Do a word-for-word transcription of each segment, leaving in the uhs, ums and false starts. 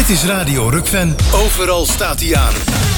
Dit is Radio Rukven. Overal staat hij aan.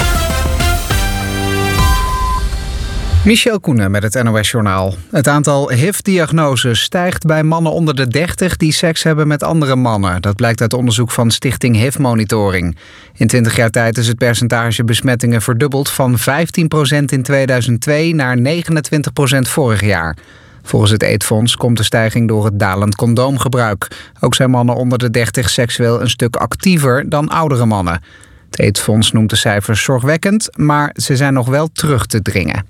Michel Koenen met het N O S-journaal. Het aantal H I V-diagnoses stijgt bij mannen onder de dertig die seks hebben met andere mannen. Dat blijkt uit onderzoek van Stichting H I V-monitoring. In twintig jaar tijd is het percentage besmettingen verdubbeld van vijftien procent in tweeduizend twee naar negenentwintig procent vorig jaar. Volgens het AIDS-fonds komt de stijging door het dalend condoomgebruik. Ook zijn mannen onder de dertig seksueel een stuk actiever dan oudere mannen. Het AIDS-fonds noemt de cijfers zorgwekkend, maar ze zijn nog wel terug te dringen.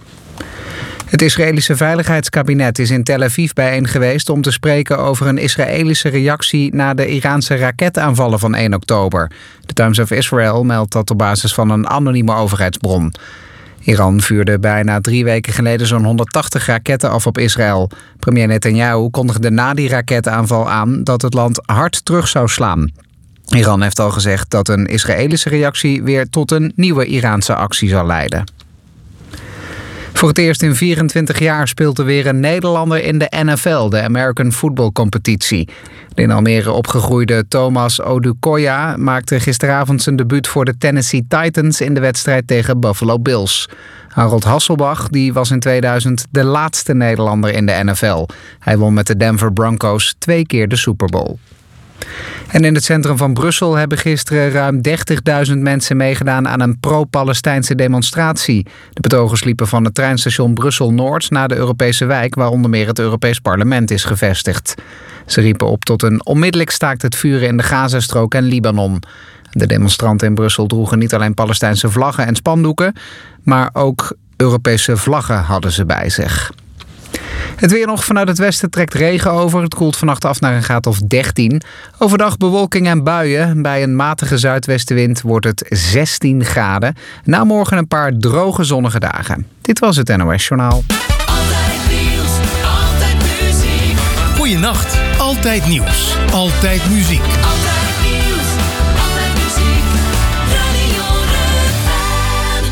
Het Israëlische Veiligheidskabinet is in Tel Aviv bijeen geweest om te spreken over een Israëlische reactie na de Iraanse raketaanvallen van één oktober. De Times of Israel meldt dat op basis van een anonieme overheidsbron. Iran vuurde bijna drie weken geleden zo'n honderdtachtig raketten af op Israël. Premier Netanyahu kondigde na die raketaanval aan dat het land hard terug zou slaan. Iran heeft al gezegd dat een Israëlische reactie weer tot een nieuwe Iraanse actie zal leiden. Voor het eerst in vierentwintig jaar speelt er weer een Nederlander in de N F L, de American Football Competitie. De in Almere opgegroeide Thomas Odukoya maakte gisteravond zijn debuut voor de Tennessee Titans in de wedstrijd tegen Buffalo Bills. Harold Hasselbach die was in tweeduizend de laatste Nederlander in de N F L. Hij won met de Denver Broncos twee keer de Super Bowl. En in het centrum van Brussel hebben gisteren ruim dertigduizend mensen meegedaan aan een pro-Palestijnse demonstratie. De betogers liepen van het treinstation Brussel-Noord naar de Europese wijk waar onder meer het Europees Parlement is gevestigd. Ze riepen op tot een onmiddellijk staakt het vuren in de Gazastrook en Libanon. De demonstranten in Brussel droegen niet alleen Palestijnse vlaggen en spandoeken, maar ook Europese vlaggen hadden ze bij zich. Het weer nog. Vanuit het westen trekt regen over. Het koelt vannacht af naar een graad of dertien. Overdag bewolking en buien. Bij een matige zuidwestenwind wordt het zestien graden. Na morgen een paar droge zonnige dagen. Dit was het N O S-journaal. Altijd nieuws, altijd muziek. Goeienacht. Altijd nieuws. Altijd muziek. Altijd nieuws, altijd muziek. Radio Rukven.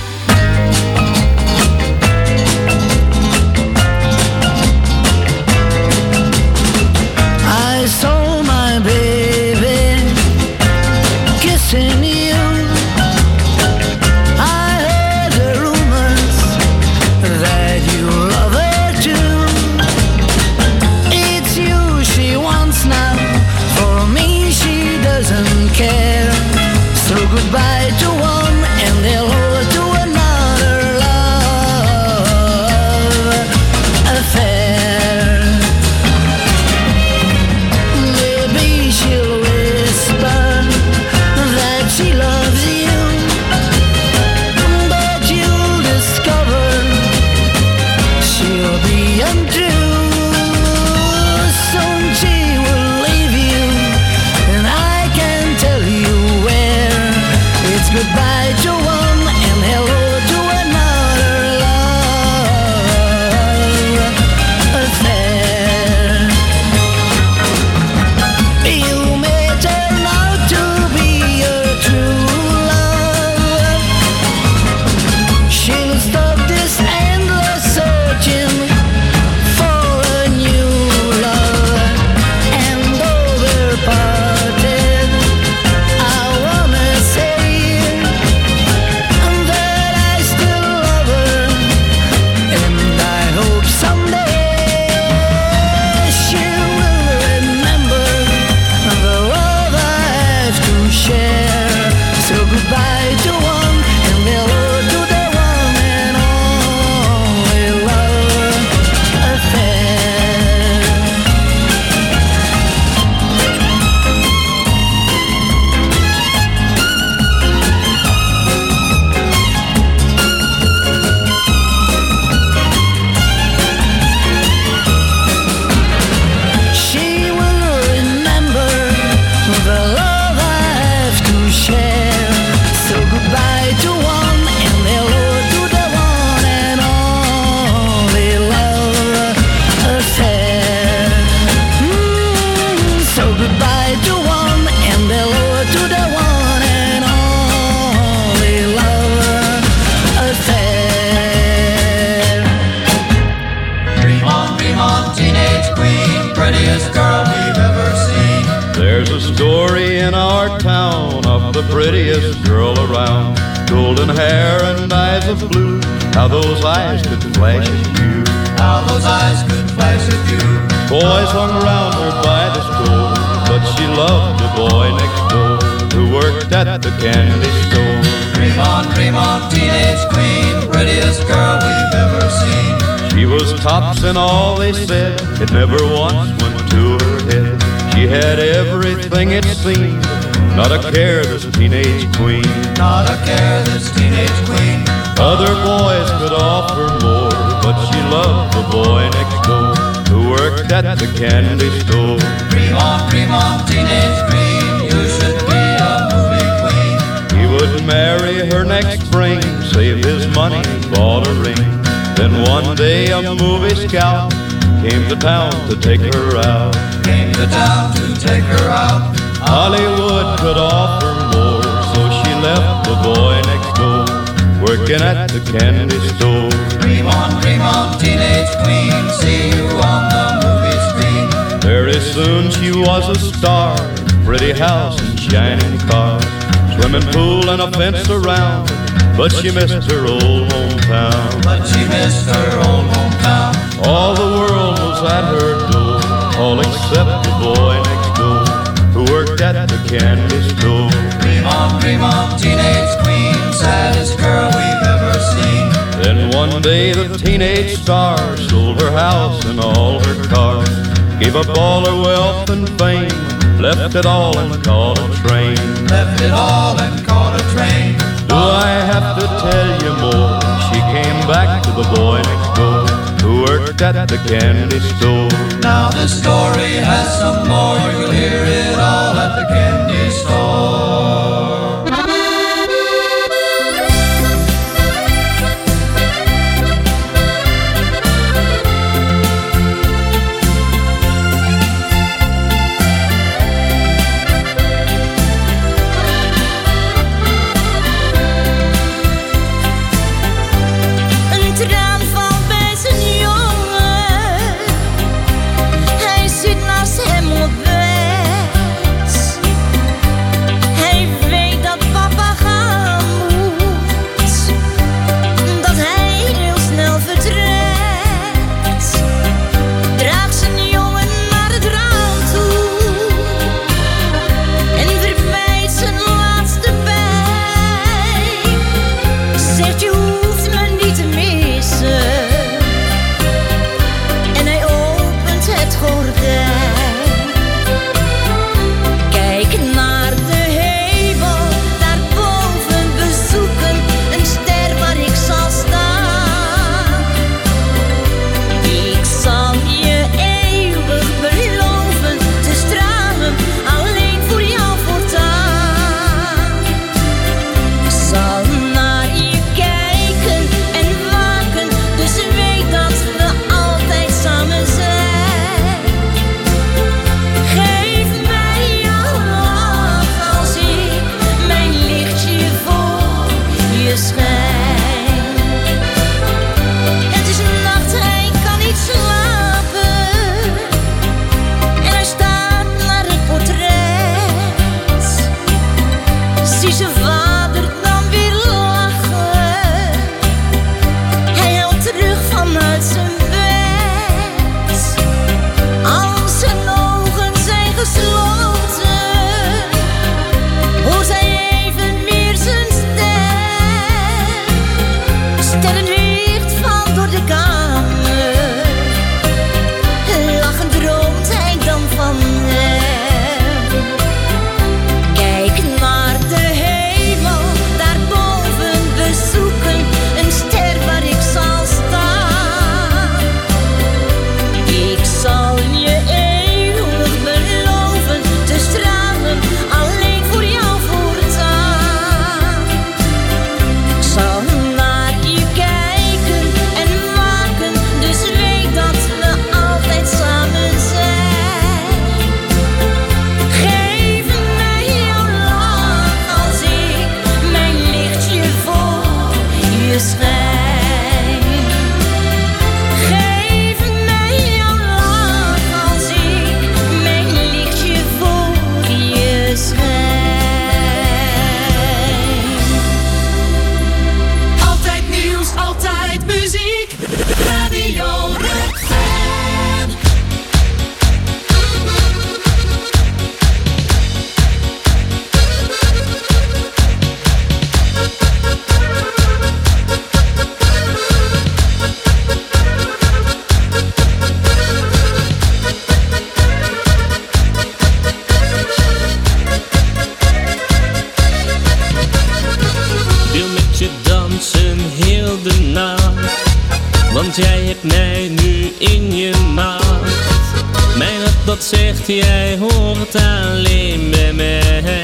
I saw my baby kissing you. I heard the rumors that you love her too. It's you she wants now. For me she doesn't care. So goodbye to one and hello to another love affair. Maybe she'll whisper that she loves you, but you'll discover she'll be untrue. Soon she will leave you, and I can tell you where. It's goodbye to one and hello to another love affair. You may turn out to be a true love. She'll stop this endless searching for a new love. And though we're parted, I wanna say that I still love her, and I hope someday she will remember the love I have to share. So goodbye to one and hello to the one and only love affair. She will remember the love I have to share. So goodbye to one and hello to the one and only love affair. Mm, so goodbye to one and hello to the one and only love affair. Dream on, dream on, teenage queen, prettiest girl we've ever seen. There's a story in our town prettiest girl around. Golden hair and eyes of blue. How those eyes could flash at you. How those eyes could flash at you. Boys hung around her by the store, but she loved the boy next door who worked at the candy store. Dream on, dream on, teenage queen, prettiest girl we've ever seen. She was tops in all they said, it never once went to her head. She had everything it seemed, not a care, this teenage queen. Not a care, this teenage queen. Other boys could offer more, but she loved the boy next door who worked at the candy store. Dream on, dream on, teenage queen, you should be a movie queen. He would marry her next spring, save his money, bought a ring. Then one day a movie scout came to town to take her out. Came to town to take her out. Hollywood could offer more, so she left the boy next door, working at the candy store. Dream on, dream on, teenage queen, see you on the movie screen. Very soon she was a star, pretty house and shining cars, swimming pool and a fence around, but she missed her old hometown. But she missed her old hometown. All the world was at her door, all except the boy next door who worked at the candy store. Dream on, dream on, teenage queen, saddest girl we've ever seen. Then one day the teenage star sold her house and all her cars, gave up all her wealth and fame, left it all and caught a train. Left it all and caught a train. Do I have to tell you more? She came back to the boy next door who worked at the candy store. Now the story has some more, you'll hear it all at the candy store. Hij Want jij hebt mij nu in je macht. Mijn hart dat zegt, jij hoort alleen bij mij.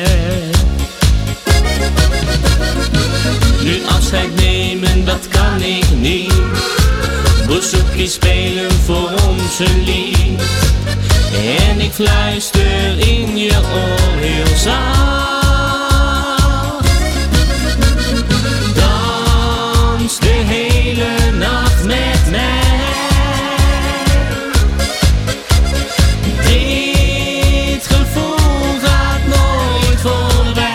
Nu afscheid nemen, dat kan ik niet. Bouzouki spelen voor ons een lied. En ik fluister in je oor heel zacht. Dans de hele nacht met mij. Dit gevoel gaat nooit voorbij.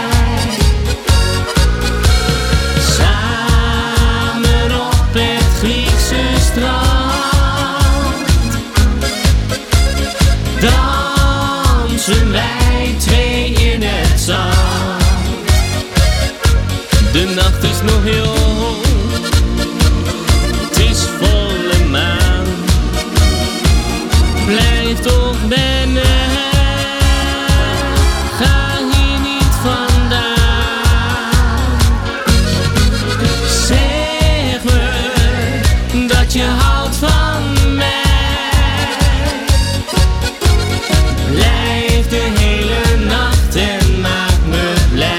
Samen op het Griekse strand dansen wij twee in het zand. De nacht is nog heel hoog, het is volle maan. Blijf toch bij mij, ga hier niet vandaan. Zeg me dat je houdt van mij. Blijf de hele nacht en maak me blij.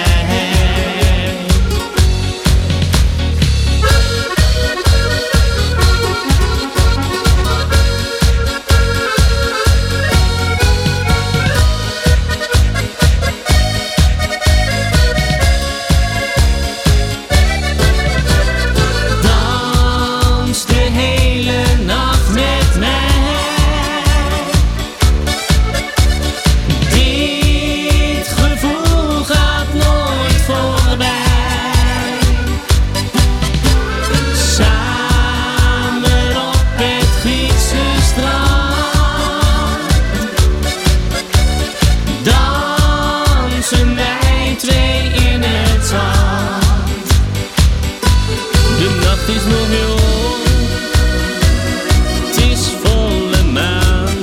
Dans de hele nacht met mij. Dit gevoel gaat nooit voorbij. Samen op het Griekse strand dansen wij twee in het zand. De nacht is nog heel hoog, het is volle maan.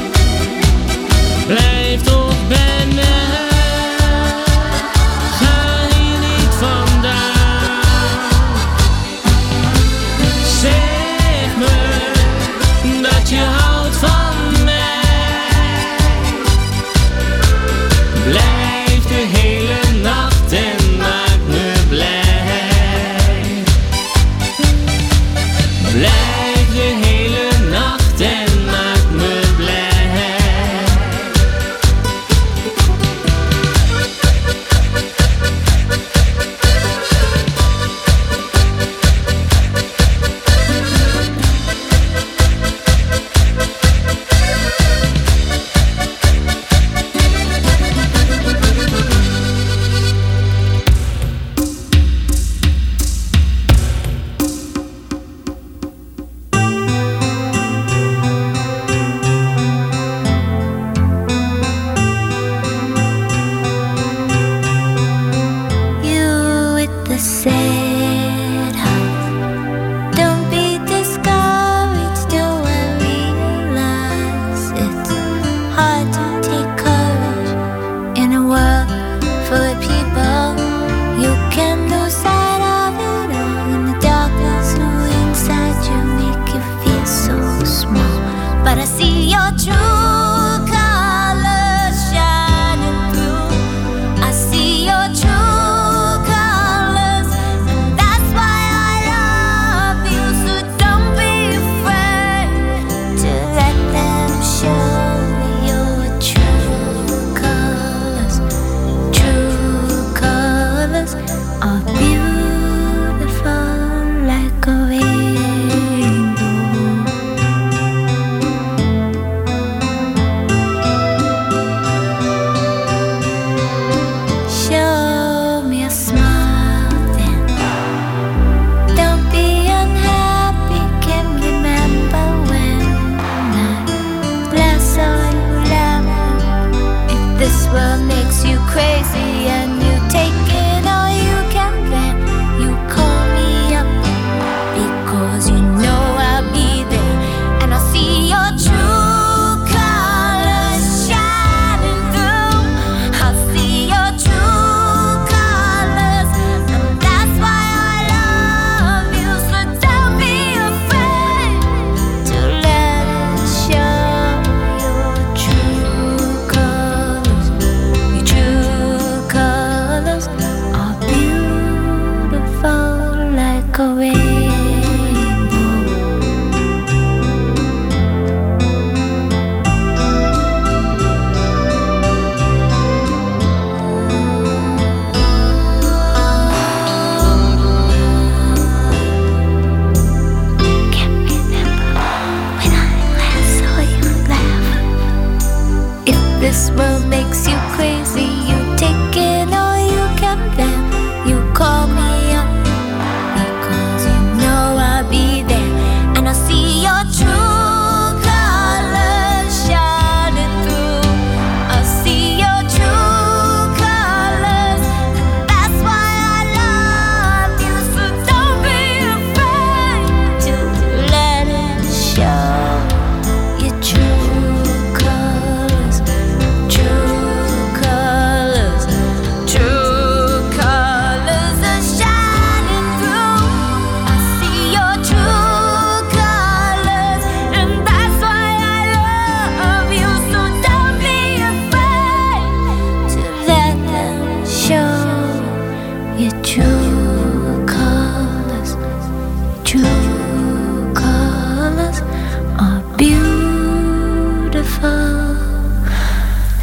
Blijf toch bij mij, ga hier niet vandaan. Zeg me dat je houdt van mij. Blijf de hele nacht en maak me blij. Blijf de hele nacht en maak me blij.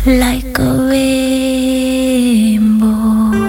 like a rainbow.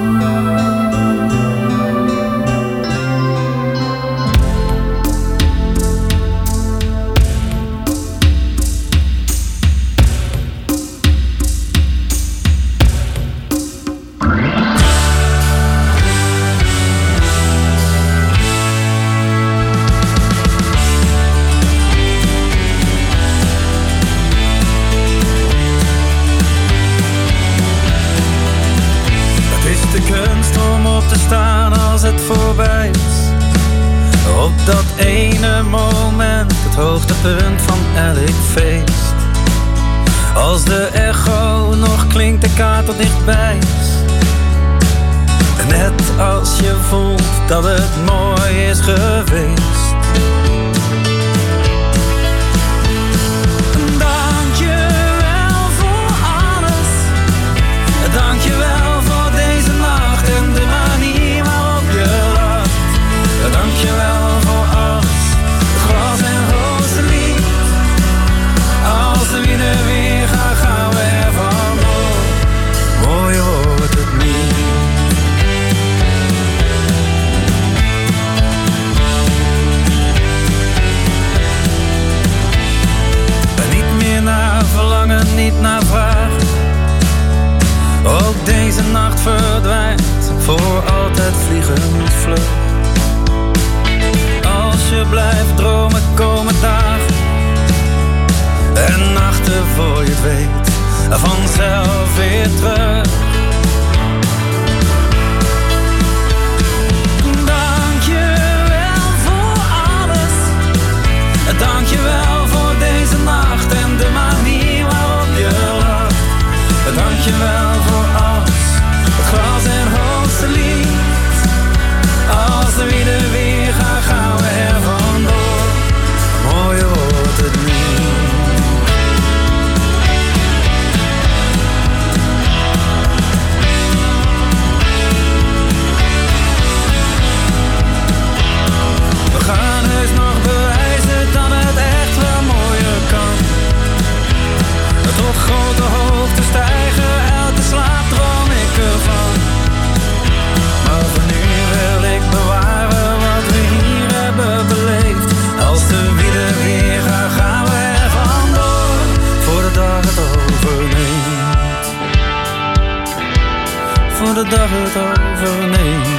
Op dat ene moment, het hoogtepunt van elk feest. Als de echo nog klinkt, de kaart tot dichtbij is. Net als je voelt dat het mooi is geweest. Dank je wel voor alles. Dank je wel voor deze nacht en de manier waarop je lacht. Dank je wel voor alles, het glas en rozenlied. Als de wind er weer gaat, gaan we er vandoor. Mooi wordt het niet. Niet meer naar verlangen, niet naar vragen. Ook deze nacht verdwijnt voor altijd vliegend vlug. Als je blijft dromen, komen dagen en nachten voor je het weet, vanzelf weer terug. Dank je wel voor alles. Dank je wel voor deze nacht en de manier waarop je lacht. Dank je wel voor alles, het glas en hoogste lied. Als de wind er weer gaat, gaan we er vandoor. Mooi wordt het niet. We gaan heus nog bewijzen dat het echt wel mooier kan. Tot grote hoogte stijgen, elke slaap droom ik ervan. Maar voor nu wil ik bewaren wat we hier hebben beleefd. Als de wind weer gaat, gaan we er vandoor. Voor de dag het overneemt. Voor de dag het overneemt.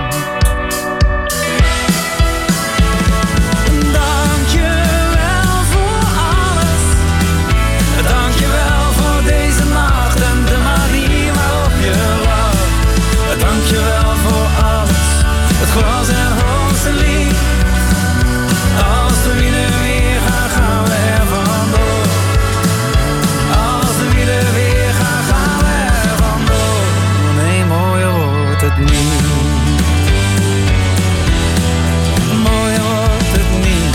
Dank je wel voor alles. Dank je wel voor deze nacht en de manier waarop je lacht. Dank je wel voor alles, het glas en hoogste lied. Als de wind er weer gaat, gaan we er vandoor. Als de wind er weer gaat, gaan we er vandoor. Nee, mooier wordt het niet. Mooier wordt het niet.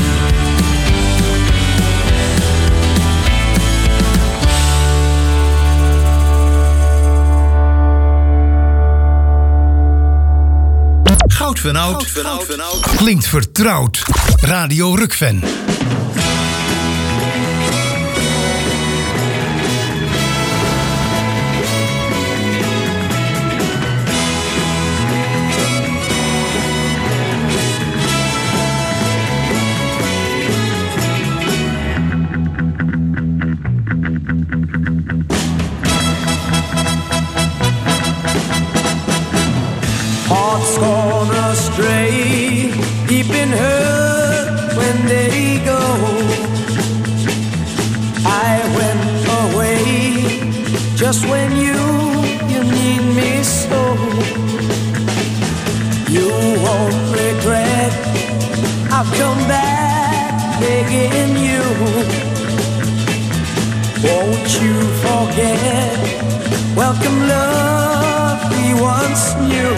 Goud van Oud klinkt vertrouwd. Radio Rukven. Hearts gone astray, deep in hurt when they go. I went away just when you, you need me so. You won't regret, I've come back begging you. Won't you forget, welcome love we once knew.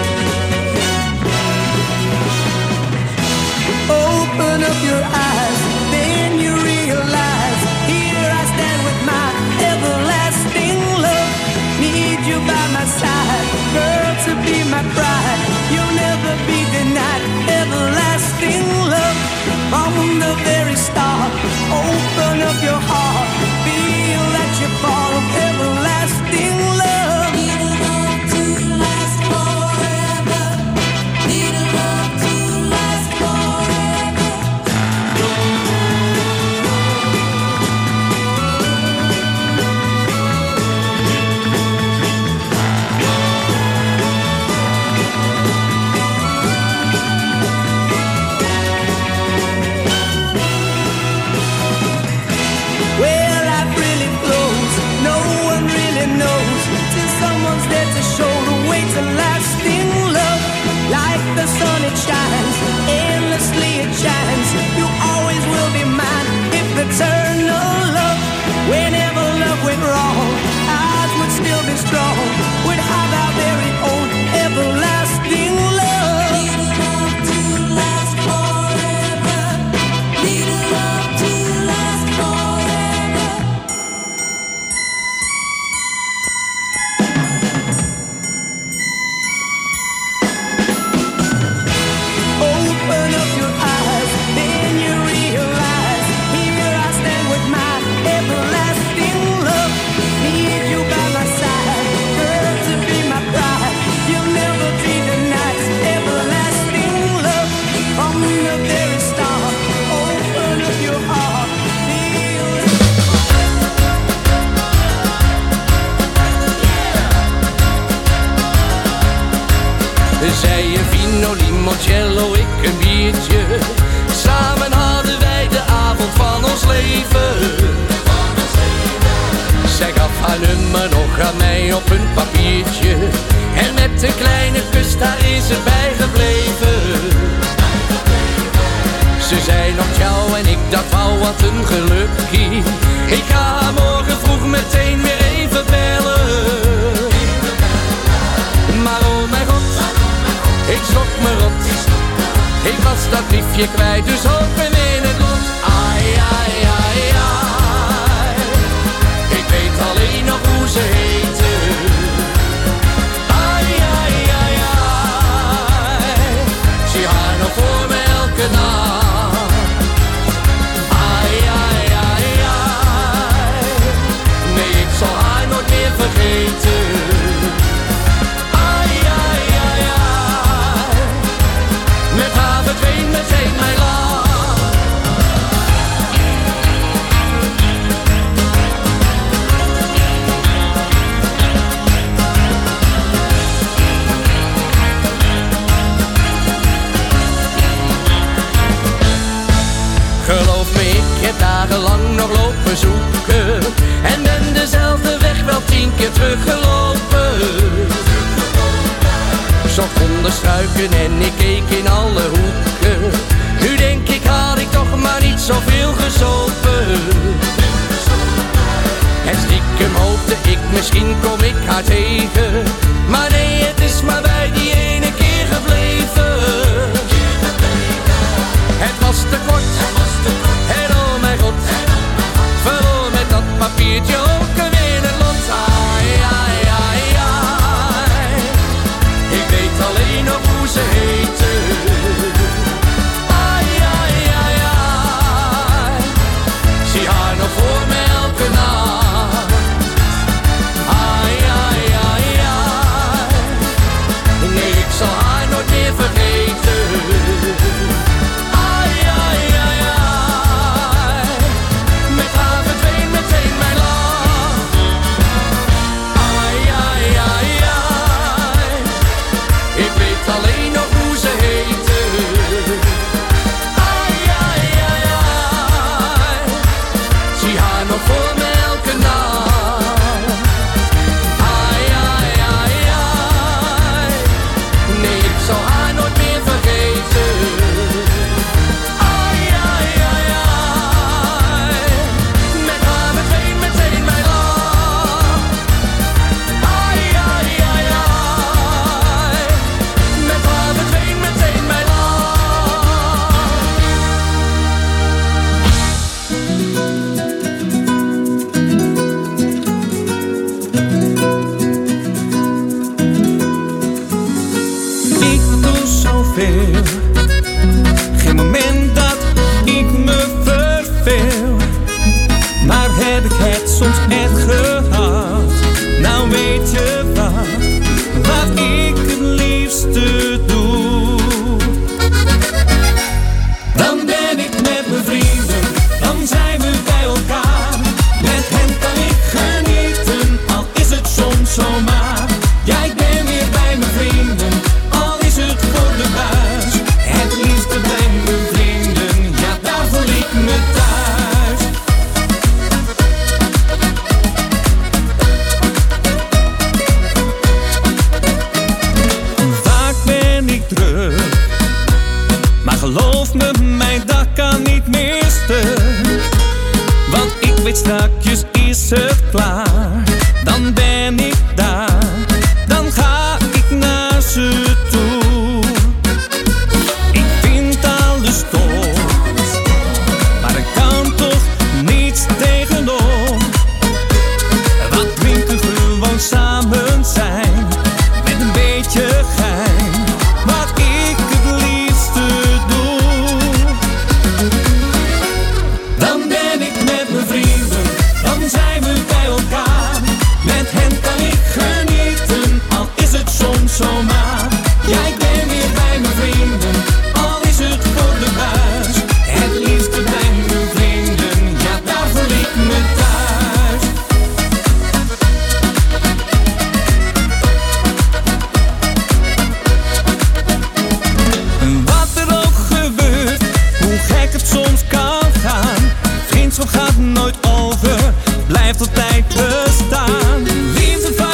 Open up your eyes, then you realize, here I stand with my everlasting love. Need you by my side, girl, to be my bride. You'll never be denied everlasting love. From the very start, open up your heart, feel that you're part of everlasting. aan mij op een papiertje. En met een kleine kus daar is het bij gebleven. Ze zei nog ciao en ik dacht wauw wat een gelukkie. Ik ga morgen vroeg meteen weer even bellen. Maar oh mijn god, ik schrok me rot. Ik was dat briefje kwijt, dus hopen in het lot. Ai, ai, ai, ai. Ik weet alleen nog hoe ze heette. Ai, ai, ai, ai. Zie haar nog voor me elke nacht. Ai, ai, ai, ai. Nee, ik zal haar nooit meer vergeten. Ai, ai, ai, ai. Met haar verdween meteen mijn lach. Geloof me, ik heb dagenlang nog lopen zoeken en ben dezelfde weg wel tien keer teruggelopen. Zocht onder struiken en ik keek in alle hoeken. Nu denk ik had ik toch maar niet zoveel gezopen. En stiekem hoopte ik misschien kom ik haar tegen. Maar nee, het is maar bij die ene keer gebleven. Het was te kort. En oh mijn god, verloor met dat papiertje ook weer het lot. Ai, ai, ai, ai. Ik weet alleen nog hoe ze heette. Ai, ai, ai, ai. Zie haar nog voor me elke nacht. Ai, ai, ai, ai. Nee, ik zal haar nooit meer vergeten. Alleen nog hoe ze heette. Ai, ai, ai, ai. Zie haar nog voor me elke nacht. Ai, ai, ai, ai. Nee, ik zal haar nooit meer vergeten. Ai, ai, ai, ai. Met haar meteen, meteen mijn lach. Ai, ai, ai, ai. Met haar verdween meteen mijn lach. Ik doe zoveel, geen moment dat ik me verveel. Maar heb ik het soms echt gehad? Nou weet je wat, wat ik het liefste doe. Dan ben ik met mijn vrienden, dan zijn we bij elkaar. Met hen kan ik genieten, al is het soms zomaar. Ja, ik ben weer bij mijn vrienden, al is het voor de buis. Het liefste bij mijn vrienden, ja daar voel ik me thuis. Vaak ben ik druk, maar geloof me, mijn dag kan niet misten. Want ik weet strakjes is het klaar. Dan ben ik daar, dan ga ik naar ze toe. Ik vind alles tof, maar ik kan toch niets tegenop. Wat drinken gewoon samen zijn, met een beetje gein. Wat ik het liefste doe. Dan ben ik met mijn vrienden, dan zijn we bij elkaar. Met hen kan ik genieten, al is het soms zomaar. Ja, ik ben weer bij mijn vrienden, al is het voor de buis. Het liefste bij mijn vrienden, ja daar voel ik me thuis. Wat er ook gebeurt, hoe gek het soms kan gaan. Vriendschap gaat nooit over, blijft altijd bestaan. Liefde van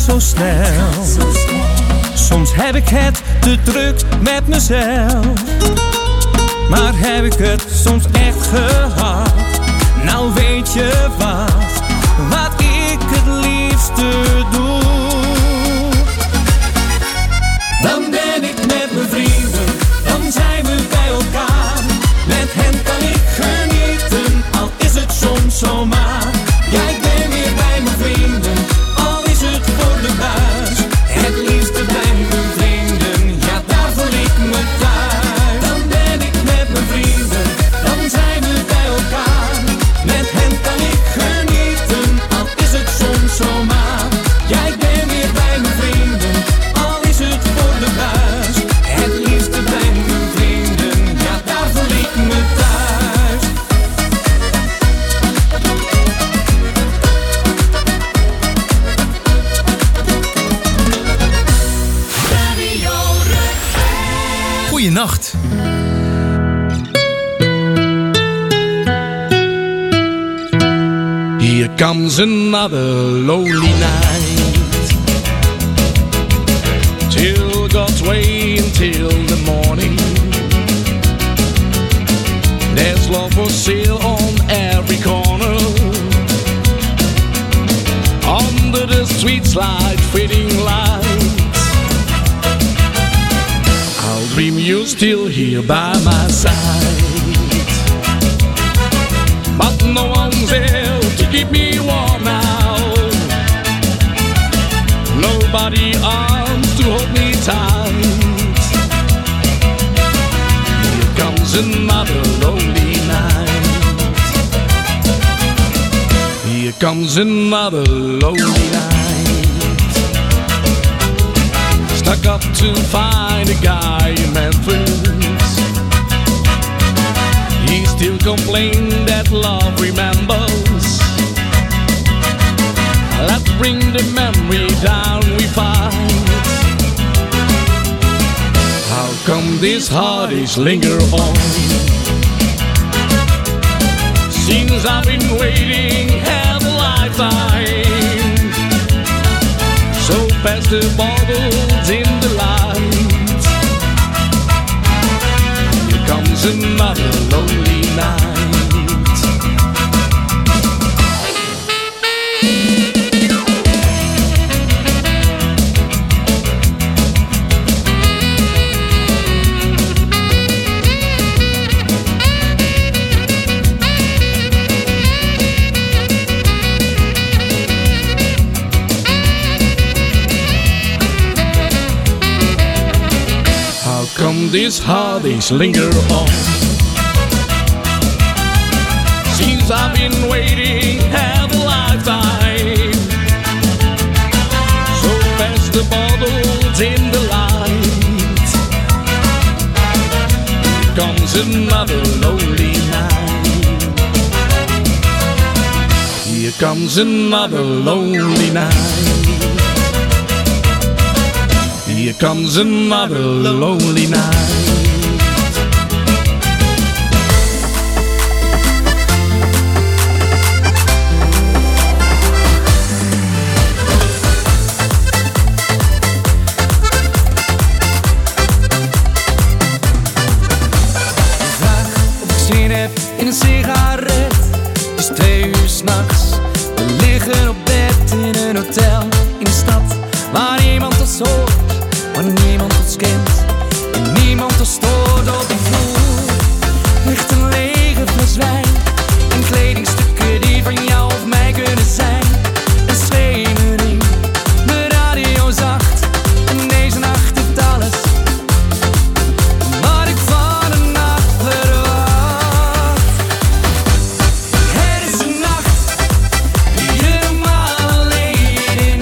zo snel. Soms heb ik het te druk met mezelf. Maar heb ik het soms echt gehad? Nou weet je wat, wat ik het liefste doe. Dan ben ik met mijn vrienden, dan zijn we bij elkaar. Met hen kan ik genieten, al is het soms zomaar. Ja, ik ben weer bij mijn vrienden, al is het voor de buis. Het liefste bij mijn vrienden, ja daar voel ik me thuis. Dan ben ik met mijn vrienden, dan zijn we bij elkaar. Met hen kan ik genieten, al is het soms zomaar. Ja, ik ben weer bij mijn vrienden, al is het voor de buis. Het liefste bij mijn vrienden, ja daar voel ik me thuis. Goeienacht. Here comes another lonely night. Till God's way until the morning. There's love for sale on every corner. Under the streets light fading lights. I'll dream you're still here by my side. But no one's there to keep me warm now. Nobody arms to hold me tight. Here comes another lonely night. Here comes another lonely night. Stuck up to find a guy in Memphis. He still complains that love remembers. Let's bring the memory down we find. How come these heartaches linger on? Since I've been waiting half a lifetime. So pass the bottles in the light. Here comes another lonely night. Come these heartaches linger on. Since I've been waiting half a lifetime. So pass the bottles in the light. Here comes another lonely night. Here comes another lonely night. Here comes another lonely night. Vraag of ik zin heb in een sigaret. Het is twee uur s'nachts. We liggen op bed in een hotel in de stad waar niemand ons hoort. Waar niemand ons kent en niemand ons stoort. Op de vloer ligt een lege fles wijn en kledingstukken die van jou of mij kunnen zijn. Een schemering, de radio zacht en deze nacht heeft alles wat ik van een nacht verwacht. Het is een nacht die je normaal alleen in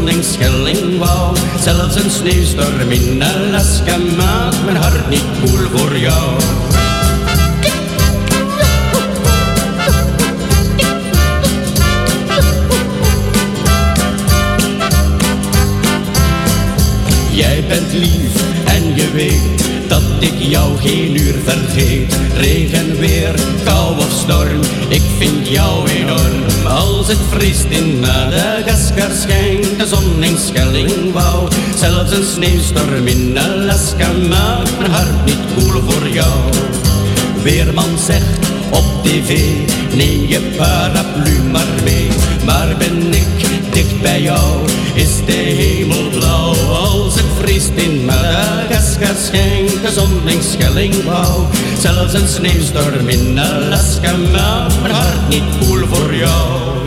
zon in Schelling wou. Zelfs een sneeuwstorm in Alaska maakt mijn hart niet koel voor jou. Jij bent lief en je weet dat ik jou geen uur vergeet. Regen, weer, kou of storm, ik vind jou enorm. Als het vriest in Madagaskar schijnt de zon in Schellingwouw. Zelfs een sneeuwstorm in Alaska maakt mijn hart niet koel voor jou. Weerman zegt op tv, neem je paraplu maar mee. Maar ben ik dicht bij jou, is de hemel blauw. Als het vriest in Madagaskar schijnt de zon in Schellingwouw. Zelfs een sneeuwstorm in Alaska maakt mijn hart niet koel voor jou.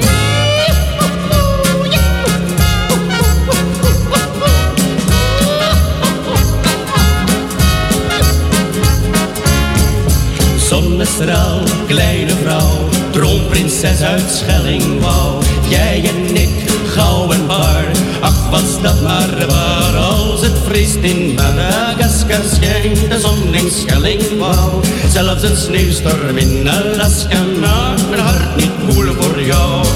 Zonnestraal, kleine vrouw, droomprinses uit Schellingwouw. Jij en ik, gauw en bar, ach was dat maar waar. Als het vriest in Madagaskar schijnt de zon in Schellingwouw. Zelfs een sneeuwstorm in Alaska maakt mijn hart niet koel voor jou.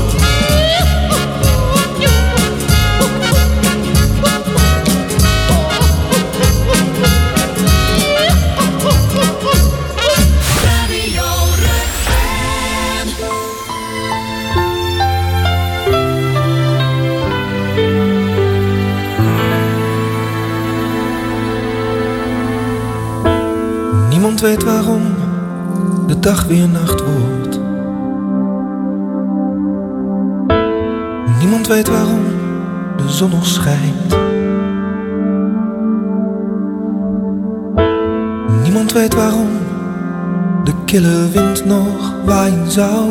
Niemand weet waarom de dag weer nacht wordt. Niemand weet waarom de zon nog schijnt. Niemand weet waarom de kille wind nog waaien zou.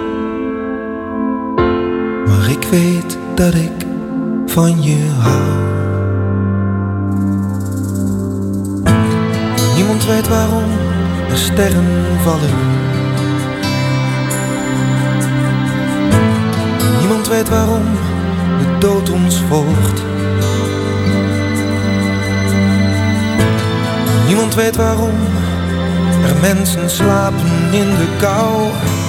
Maar ik weet dat ik van je hou. Niemand weet waarom de sterren vallen. Niemand weet waarom de dood ons volgt. Niemand weet waarom er mensen slapen in de kou.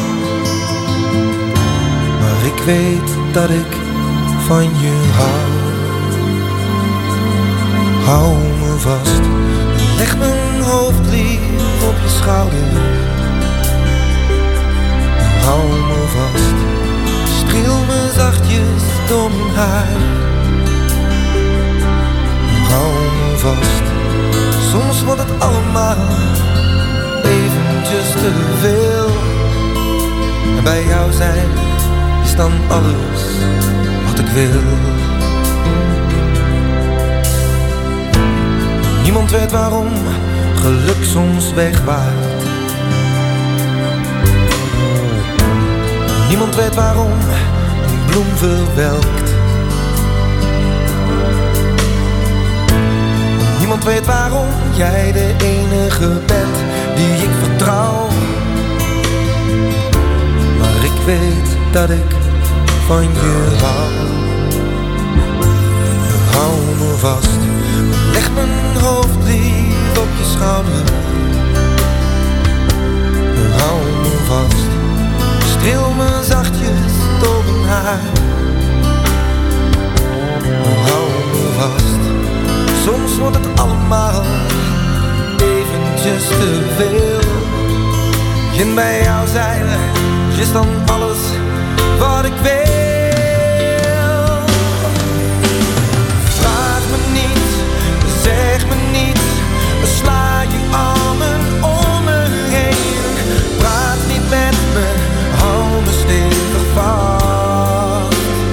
Maar ik weet dat ik van je hou. Hou me vast. Leg mijn hoofd lief op je schouder. Hou me vast. Streel me zachtjes door mijn haar. Hou me vast. Soms wordt het allemaal eventjes te veel. En bij jou zijn is dan alles wat ik wil. Niemand weet waarom geluk soms wegwaait. Niemand weet waarom een bloem verwelkt. Niemand weet waarom jij de enige bent die ik vertrouw. Maar ik weet dat ik van je hou. Hou me vast. Leg mijn hoofd lief op je schouder. Hou me vast. Streel me zachtjes door mijn haar. Hou me vast. Soms wordt het allemaal eventjes te veel. En bij jou zijn is dan alles wat ik wil. Vraag me niet, zeg me niet, sla je armen om me heen. Praat niet met me, hou me stevig vast.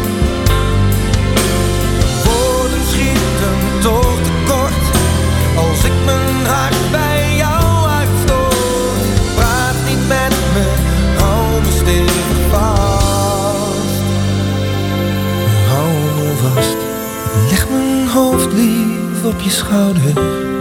Woorden schieten toch tekort als ik mijn hart bij jou uitstoot. Praat niet met me, hou me stevig vast. Hou me vast, leg mijn hoofd lief op je schouder.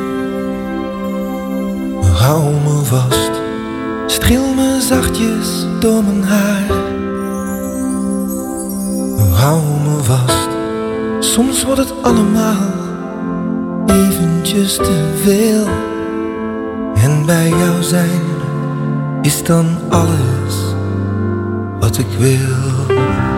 Hou me vast, streel me zachtjes door mijn haar. Hou me vast, Soms wordt het allemaal eventjes te veel. En bij jou zijn is dan alles wat ik wil.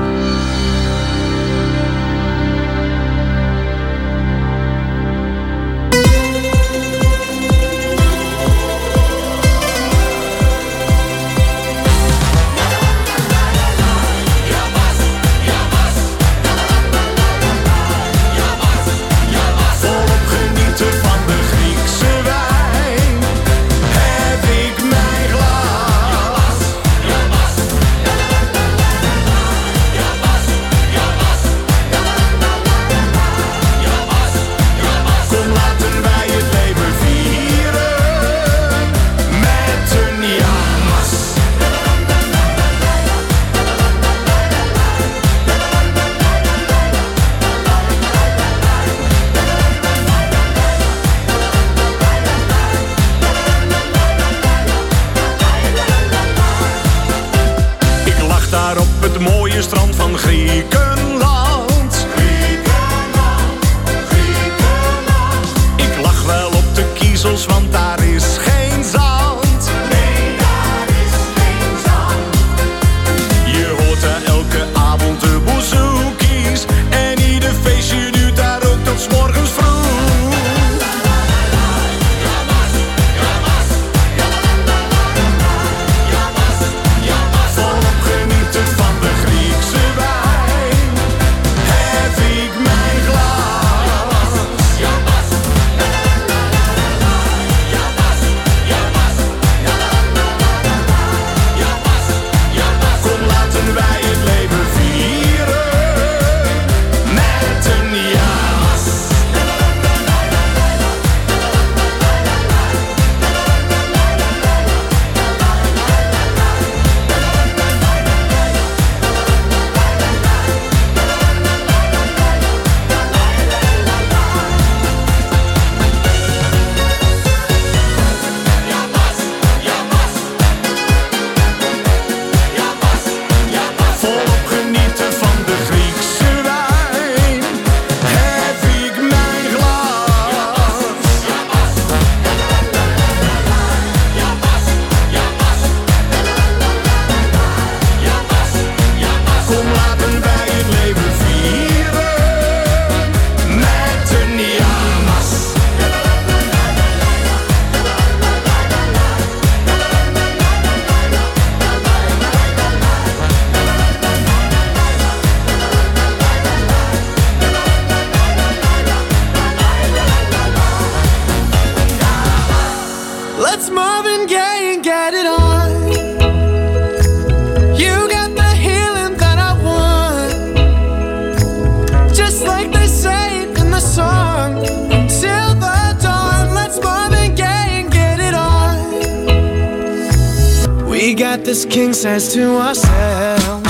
This king says to ourselves,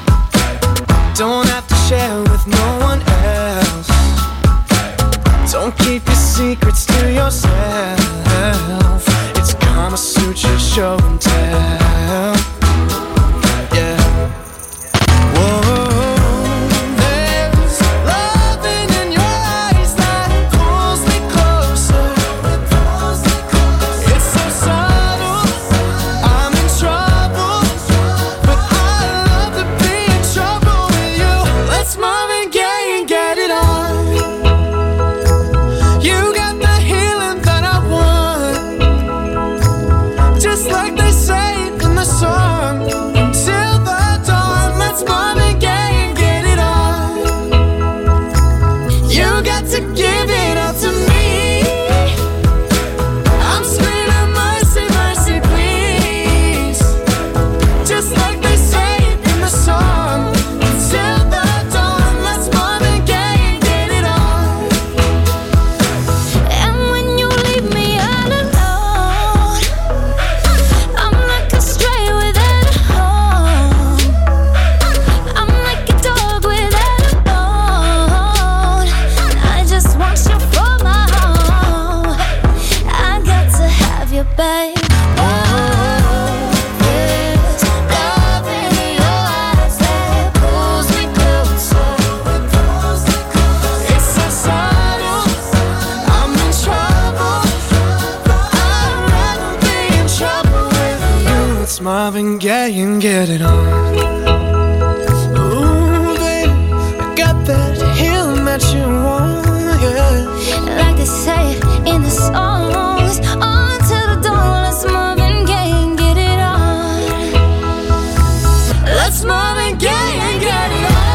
don't have to share with no one else. Don't keep your secrets to yourself. It's Kama Sutra show and tell. Yeah. Whoa. There's loving in your eyes that pulls me closer. It's so subtle, I'm in trouble, but I love to be in trouble with you. Let's Marvin Gaye and get it on. You got the Marvin Gaye and get it on. Ooh, baby, I got that healing that you want, yeah. Like they say in the songs, on to the dawn. Let's Marvin Gaye and get it on. Let's Marvin Gaye and get it on.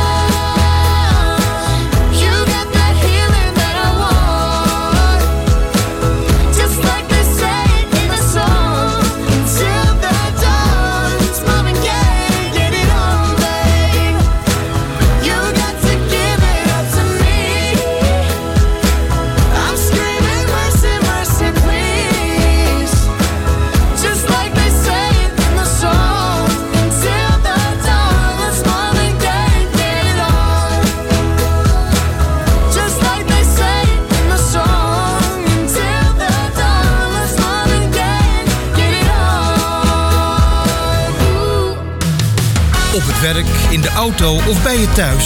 You got that healing that I want. Just like they say in the song, until the dawn. Let's Marvin Gaye, get it on, babe. You got to give it up to me. I'm screaming mercy, mercy, please. Just like they say in the song, until the dawn. Let's Marvin Gaye, get it on. Just like they say in the song, until the dawn. Let's Marvin Gaye, get it on. Ooh. Op het werk, in de auto of bij je thuis.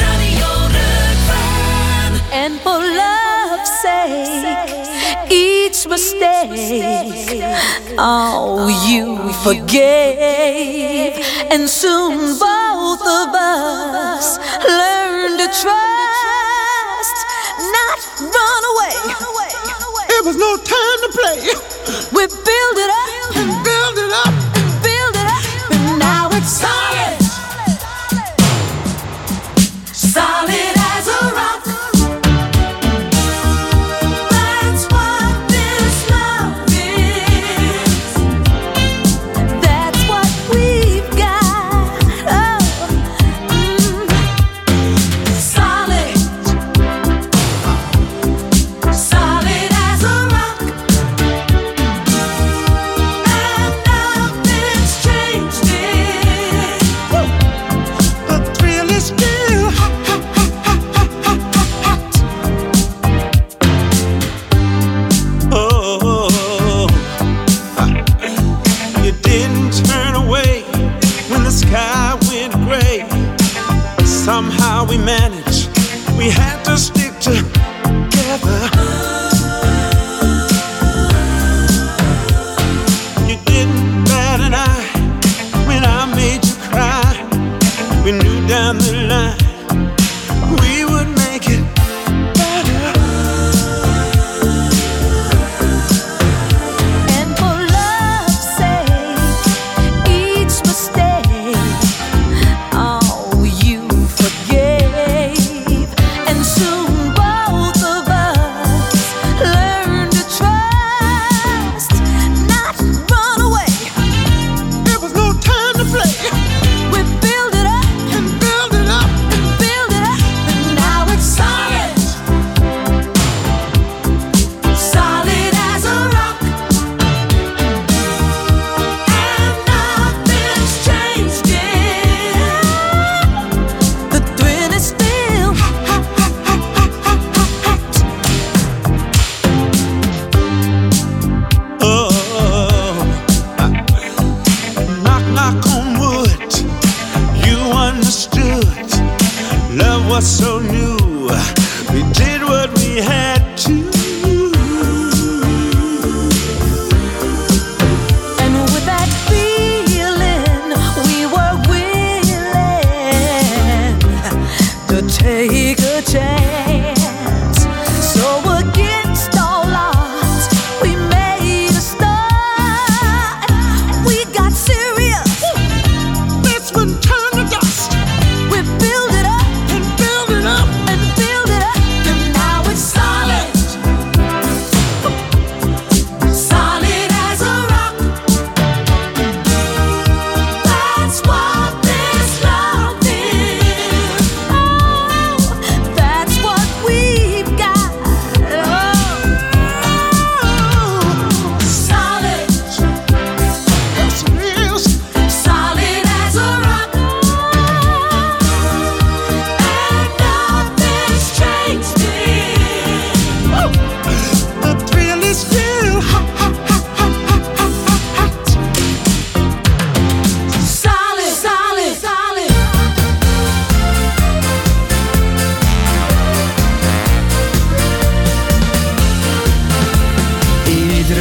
And for love's sake, each mistake, oh, you forgave. And soon both of us learn to trust, not run away. It was no time to play. We build it up and build it up and build it up, and now it's solid, solid as a rock. That's what this love is. That's what we've got. Oh, mm. Solid, solid as a rock. And nothing's changed it.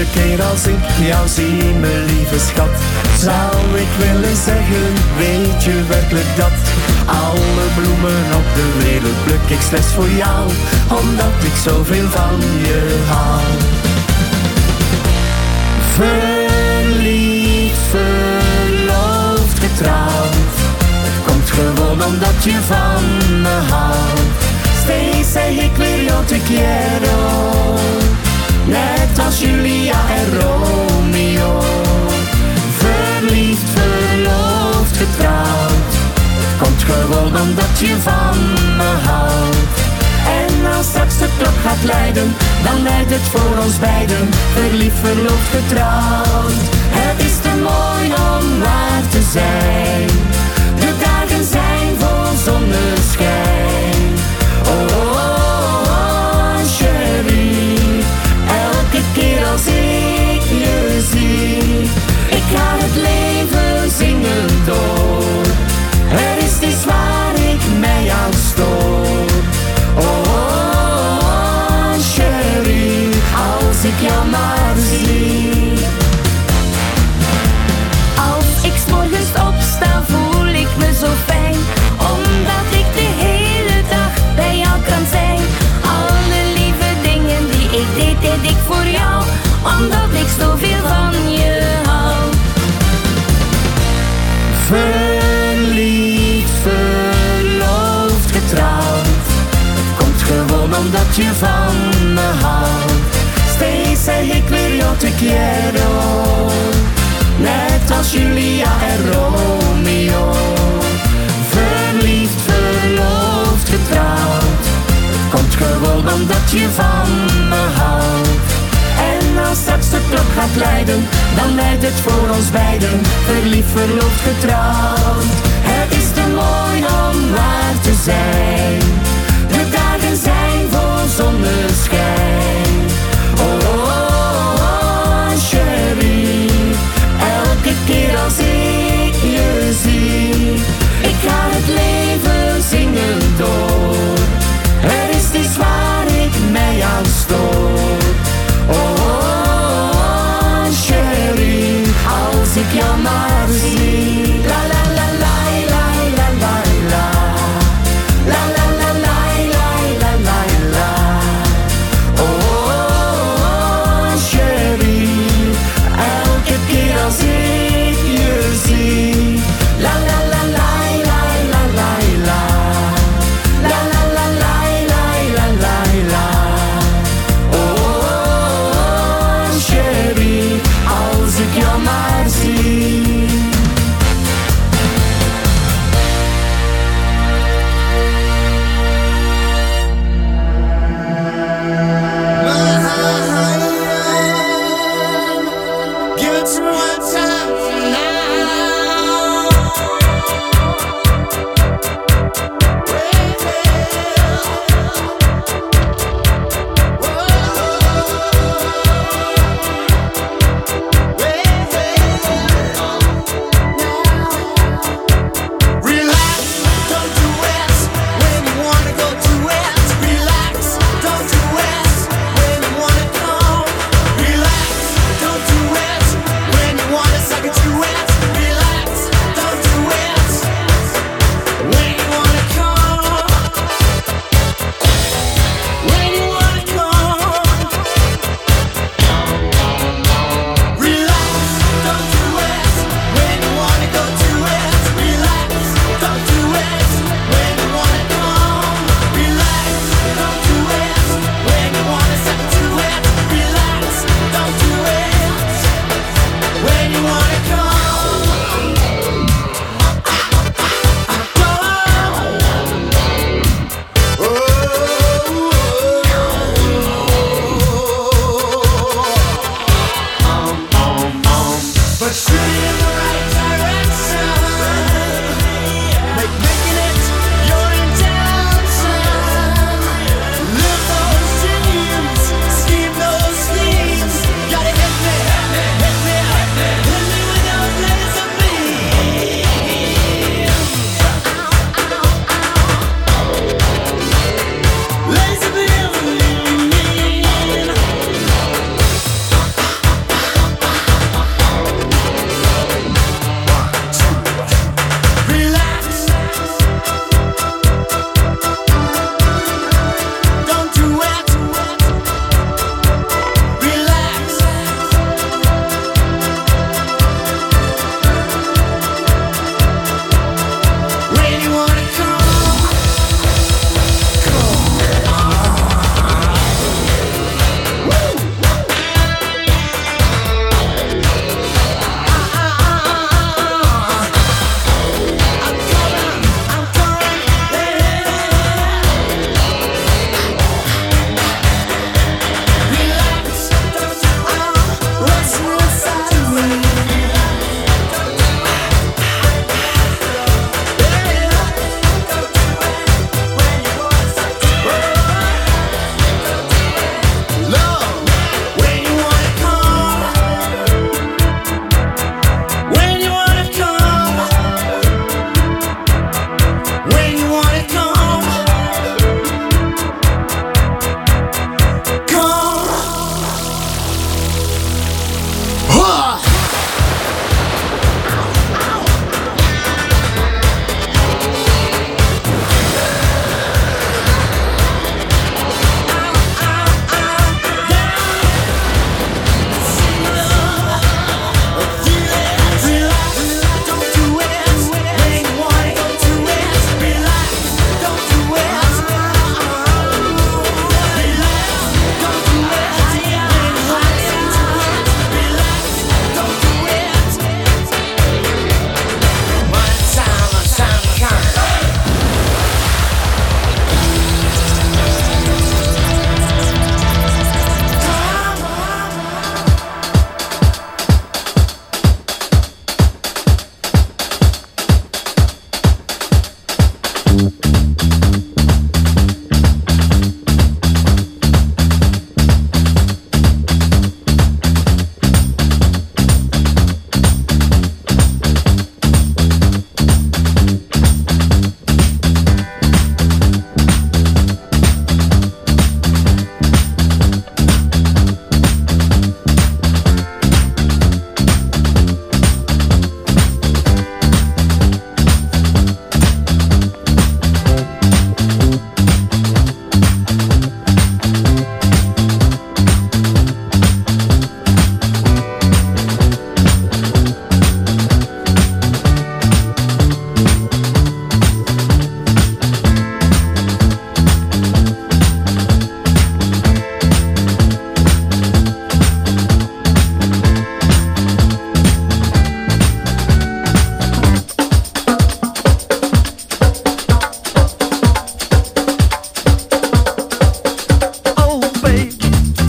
Elke keer als ik jou zie, mijn lieve schat, zou ik willen zeggen, weet je werkelijk dat? Alle bloemen op de wereld pluk ik slechts voor jou, omdat ik zoveel van je hou. Verliefd, verloofd, getrouwd, het komt gewoon omdat je van me houdt. Steeds zeg ik weer yo te quiero, net als Julia en Romeo. Verliefd, verloofd, getrouwd, het komt gewoon omdat je van me houdt. En als straks de klok gaat luiden, dan leidt het voor ons beiden. Verliefd, verloofd, getrouwd, het is te mooi om waar te zijn. De dagen zijn vol zonneschijn. Oh, oh, oh, oh, chérie, elke keer als ik je zie, ik ga het leven zingen door. Er is niets waar ik mij aan stoor. Oh, oh, oh, chérie, als ik jou maar zie. Als ik 's morgens opsta, voel ik me zo fijn, omdat ik de hele dag bij jou kan zijn. Alle lieve dingen die ik deed, deed ik voor jou, omdat ik zoveel van je hou. Verliefd, verloofd, getrouwd, het komt gewoon omdat je van me houdt. Steeds zeg ik weer yo te quiero, net als Julia en Romeo. Verliefd, verloofd, getrouwd, het komt gewoon omdat je van me houdt. En als straks de klok gaat luiden, dan leidt het voor ons beiden. Verliefd, verloofd, getrouwd, het is te mooi om waar te zijn. De dagen zijn vol zonneschijn.